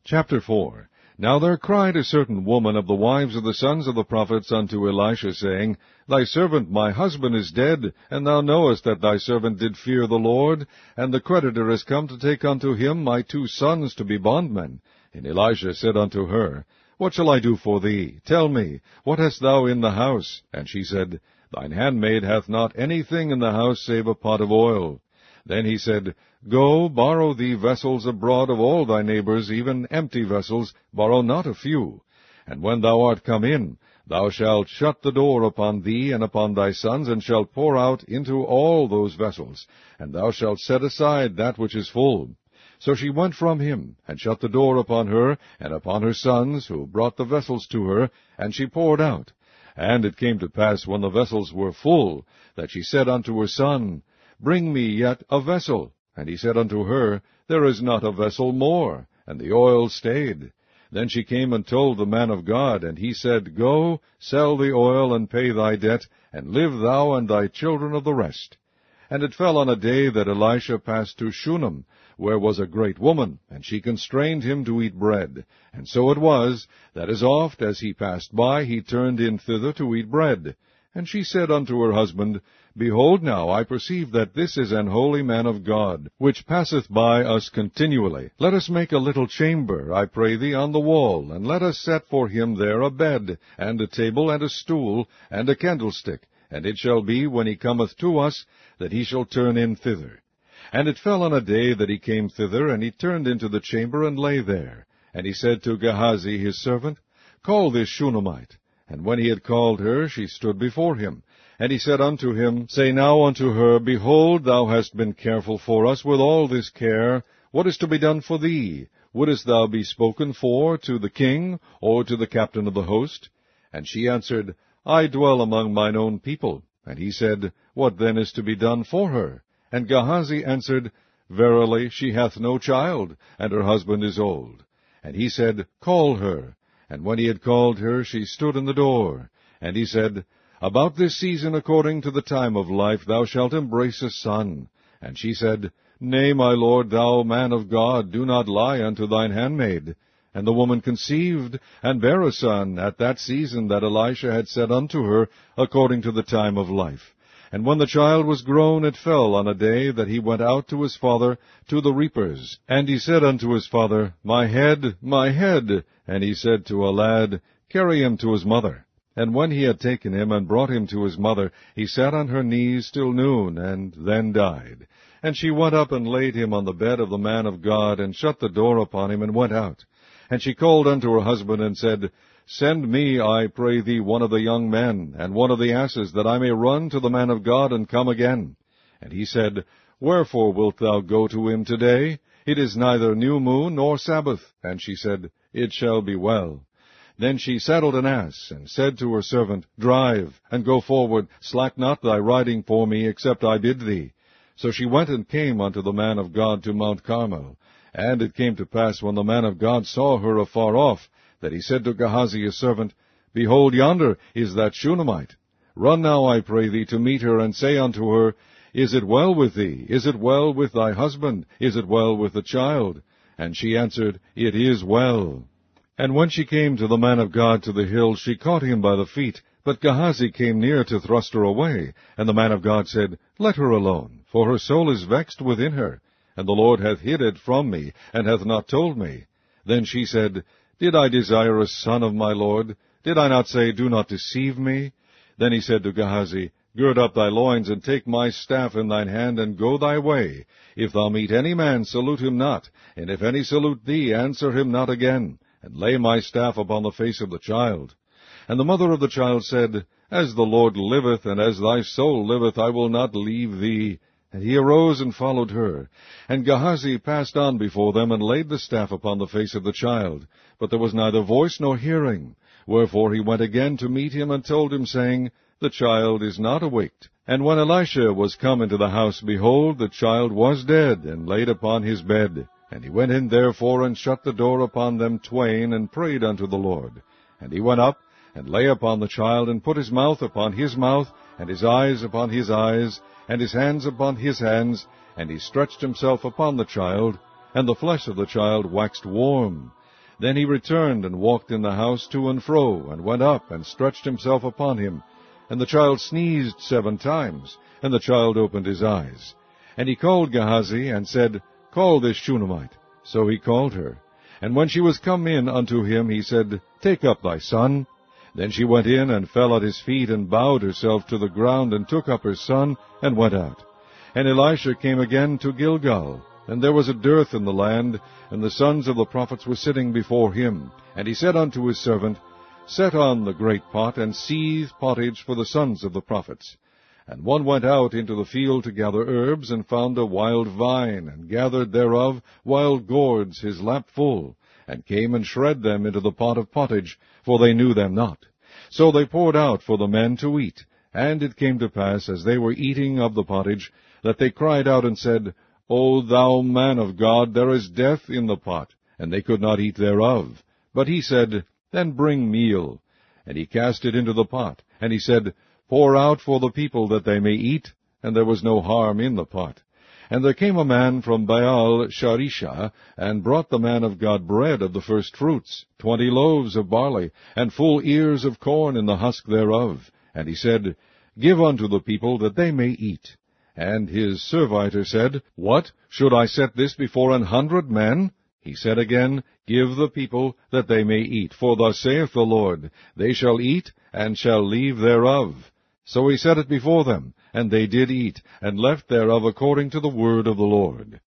Chapter 4. Now there cried a certain woman of the wives of the sons of the prophets unto Elisha, saying, Thy servant my husband is dead, and thou knowest that thy servant did fear the Lord, and the creditor is come to take unto him my 2 sons to be bondmen. And Elisha said unto her, What shall I do for thee? Tell me, what hast thou in the house? And she said, Thine handmaid hath not anything in the house save a pot of oil. Then he said, Go, borrow thee vessels abroad of all thy neighbors, even empty vessels, borrow not a few. And when thou art come in, thou shalt shut the door upon thee and upon thy sons, and shalt pour out into all those vessels, and thou shalt set aside that which is full. So she went from him, and shut the door upon her, and upon her sons, who brought the vessels to her, and she poured out. And it came to pass, when the vessels were full, that she said unto her son, Bring me yet a vessel. And he said unto her, There is not a vessel more. And the oil stayed. Then she came and told the man of God, and he said, Go, sell the oil, and pay thy debt, and live thou and thy children of the rest. And it fell on a day that Elisha passed to Shunem, where was a great woman, and she constrained him to eat bread. And so it was, that as oft as he passed by, he turned in thither to eat bread. And she said unto her husband, Behold now, I perceive that this is an holy man of God, which passeth by us continually. Let us make a little chamber, I pray thee, on the wall, and let us set for him there a bed, and a table, and a stool, and a candlestick. And it shall be, when he cometh to us, that he shall turn in thither. And it fell on a day that he came thither, and he turned into the chamber, and lay there. And he said to Gehazi his servant, Call this Shunammite. And when he had called her, she stood before him. And he said unto him, Say now unto her, Behold, thou hast been careful for us with all this care. What is to be done for thee? Wouldest thou be spoken for to the king, or to the captain of the host? And she answered, I dwell among mine own people. And he said, What then is to be done for her? And Gehazi answered, Verily, she hath no child, and her husband is old. And he said, Call her. And when he had called her, she stood in the door. And he said, About this season, according to the time of life, thou shalt embrace a son. And she said, Nay, my lord, thou man of God, do not lie unto thine handmaid. And the woman conceived, and bare a son, at that season that Elisha had said unto her, according to the time of life. And when the child was grown, it fell on a day that he went out to his father to the reapers. And he said unto his father, My head, my head. And he said to a lad, Carry him to his mother. And when he had taken him and brought him to his mother, he sat on her knees till noon, and then died. And she went up and laid him on the bed of the man of God, and shut the door upon him, and went out. And she called unto her husband, and said, Send me, I pray thee, one of the young men, and one of the asses, that I may run to the man of God, and come again. And he said, Wherefore wilt thou go to him today? It is neither new moon nor Sabbath. And she said, It shall be well. Then she saddled an ass, and said to her servant, Drive, and go forward, slack not thy riding for me, except I bid thee. So she went and came unto the man of God to Mount Carmel. And it came to pass, when the man of God saw her afar off, that he said to Gehazi his servant, Behold, yonder is that Shunammite. Run now, I pray thee, to meet her, and say unto her, Is it well with thee? Is it well with thy husband? Is it well with the child? And she answered, It is well. And when she came to the man of God to the hill, she caught him by the feet. But Gehazi came near to thrust her away. And the man of God said, Let her alone, for her soul is vexed within her. And the Lord hath hid it from me, and hath not told me. Then she said, Did I desire a son of my Lord? Did I not say, Do not deceive me? Then he said to Gehazi, Gird up thy loins, and take my staff in thine hand, and go thy way. If thou meet any man, salute him not, and if any salute thee, answer him not again, and lay my staff upon the face of the child. And the mother of the child said, As the Lord liveth, and as thy soul liveth, I will not leave thee. And he arose and followed her. And Gehazi passed on before them, and laid the staff upon the face of the child. But there was neither voice nor hearing. Wherefore he went again to meet him, and told him, saying, The child is not awaked. And when Elisha was come into the house, behold, the child was dead, and laid upon his bed. And he went in therefore, and shut the door upon them twain, and prayed unto the Lord. And he went up, and lay upon the child, and put his mouth upon his mouth, and his eyes upon his eyes, and his hands upon his hands, and he stretched himself upon the child, and the flesh of the child waxed warm. Then he returned and walked in the house to and fro, and went up and stretched himself upon him. And the child sneezed 7 times, and the child opened his eyes. And he called Gehazi, and said, Call this Shunammite. So he called her. And when she was come in unto him, he said, Take up thy son. Then she went in, and fell at his feet, and bowed herself to the ground, and took up her son, and went out. And Elisha came again to Gilgal, and there was a dearth in the land, and the sons of the prophets were sitting before him. And he said unto his servant, Set on the great pot, and seethe pottage for the sons of the prophets. And one went out into the field to gather herbs, and found a wild vine, and gathered thereof wild gourds his lap full, and came and shred them into the pot of pottage, for they knew them not. So they poured out for the men to eat. And it came to pass, as they were eating of the pottage, that they cried out and said, O thou man of God, there is death in the pot. And they could not eat thereof. But he said, Then bring meal. And he cast it into the pot. And he said, Pour out for the people that they may eat. And there was no harm in the pot. And there came a man from Baal Sharisha, and brought the man of God bread of the first fruits, 20 loaves of barley, and full ears of corn in the husk thereof. And he said, Give unto the people that they may eat. And his servitor said, What? Should I set this before 100 men? He said again, Give the people that they may eat. For thus saith the Lord, They shall eat, and shall leave thereof. So he set it before them, and they did eat, and left thereof according to the word of the Lord.